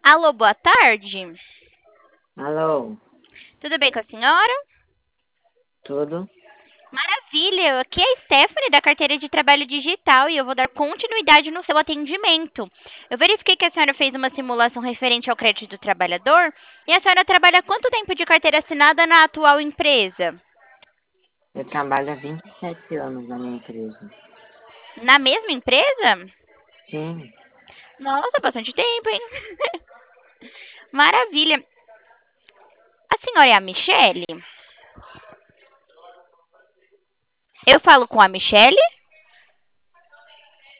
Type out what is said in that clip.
Alô, boa tarde. Alô, Tudo bem com a senhora? tudo? Maravilha, aqui é a Stephanie da carteira de trabalho digital e eu vou dar continuidade no seu atendimento. Eu verifiquei que a senhora fez uma simulação referente ao crédito do trabalhador e a senhora trabalha há quanto tempo de carteira assinada na atual empresa? Eu trabalho há 27 anos na minha empresa. Na mesma empresa? Sim, Nossa, bastante tempo, hein? Maravilha. A senhora é a Michele? Eu falo com a Michele?